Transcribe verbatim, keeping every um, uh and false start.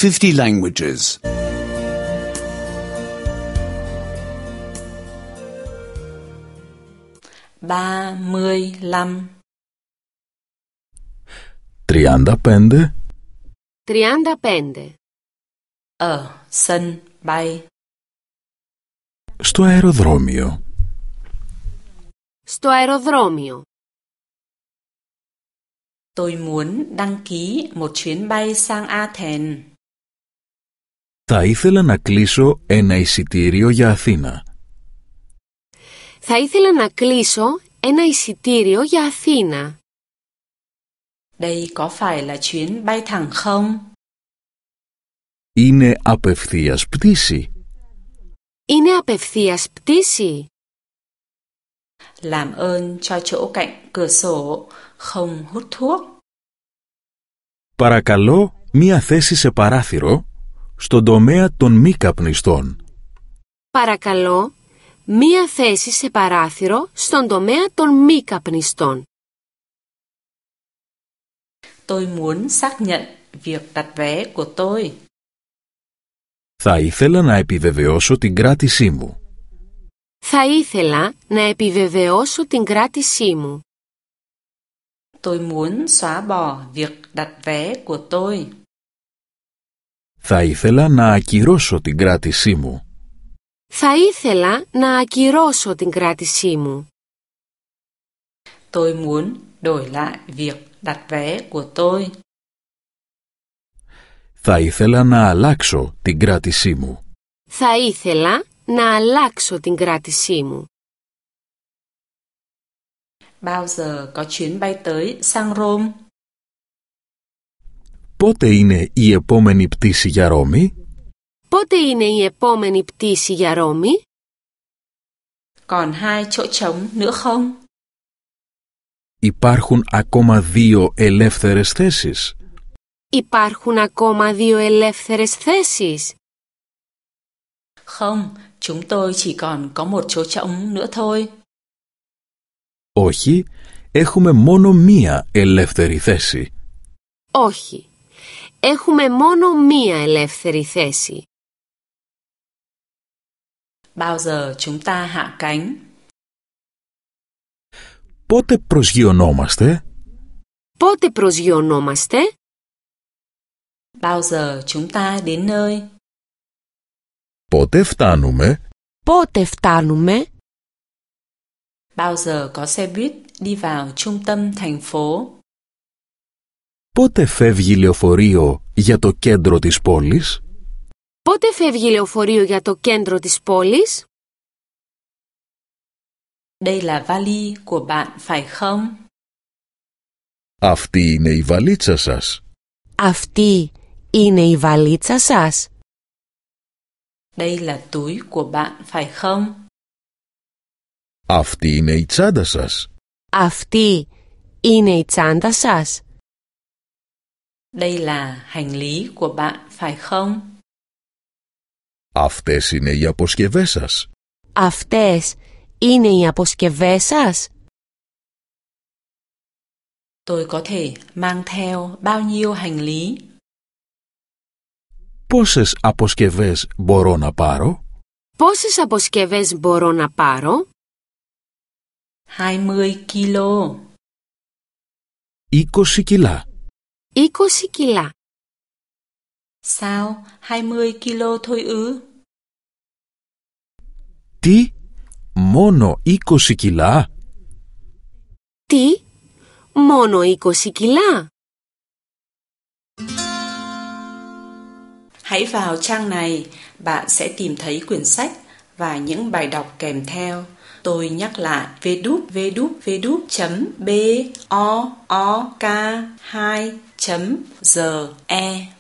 fifty languages. ba mươi lăm. τριάντα πέντε. τριάντα πέντε. Ở sân bay. Στο αεροδρόμιο. Στο αεροδρόμιο. Tôi muốn đăng ký một chuyến bay sang Athens. Θα ήθελα να κλείσω ένα εισιτήριο για Αθήνα. Θα ήθελα να κλείσω ένα εισιτήριο για Αθήνα. Đây có phải là chuyến bay thẳng không? Είναι απευθείας πτήση. Είναι απευθείας πτήση. Làm ơn cho chỗ cạnh cửa sổ, không hút thuốc. Παρακαλώ μία θέση σε παράθυρο στον τομέα των μη καπνιστών. Παρακαλώ, μία θέση σε παράθυρο στον τομέα των μη καπνιστών. Tôi muốn xác nhận việc đặt vé của tôi. Θα ήθελα να επιβεβαιώσω την κράτησή μου. Θα ήθελα να επιβεβαιώσω την κράτησή μου. Tôi muốn xóa bỏ việc đặt vé của tôi. Θα ήθελα να ακυρώσω την κράτησή μου. Θα ήθελα να ακυρώσω την κράτησή μου. Tôi muốn đổi lại việc đặt vé của tôi. Θα ήθελα να αλλάξω την κράτησή μου. Θα ήθελα να αλλάξω την κράτησή μου. Bao giờ có chuyến bay tới sang Rome? Πότε είναι η επόμενη πτήση για Ρώμη? Πότε είναι η επόμενη πτήση για Ρώμη? Còn hai chỗ trống nữa không? Υπάρχουν ακόμα δύο ελεύθερες θέσεις. Υπάρχουν ακόμα δύο ελεύθερες θέσεις. Không, chúng tôi chỉ còn có một chỗ trống nữa thôi. Όχι, έχουμε μόνο μία ελεύθερη θέση. Όχι, έχουμε μόνο μία ελεύθερη θέση. Bao giờ chúng ta hạ cánh? Πότε προσγειωνόμαστε? Πότε προσγειωνόμαστε? Bao giờ chúng ta đến nơi? Πότε φτάνουμε? Πότε φτάνουμε? Bao giờ có xe buýt đi vào trung tâm thành phố? Πότε φεύγει λεωφορείο για το κέντρο της πόλης? Πότε φεύγει λεωφορείο για το κέντρο της πόλης? Đây là vali của bạn phải không? Αυτή είναι η βαλίτσα σας. Αυτή είναι η βαλίτσα σας. Đây là túi của bạn phải không? Αυτή είναι η τσάντα σας. Αυτή είναι η τσάντα σας. Đây là hành lý của bạn phải không? Αυτές είναι οι αποσκευές σας. Αυτές είναι οι αποσκευές σας. Tôi có thể mang theo bao nhiêu hành lý? Πόσες αποσκευές μπορώ να πάρω? Πόσες αποσκευές μπορώ να πάρω? hai mươi kilo. είκοσι κιλά. είκοσι κιλά. Sao hai mươi kilo thôi ư? Τι? Μόνο είκοσι κιλά? Τι? Μόνο είκοσι κιλά? Hãy vào trang này, bạn sẽ tìm thấy quyển sách và những bài đọc kèm theo. Tôi nhắc lại w w w chấm b o o k hai chấm g e.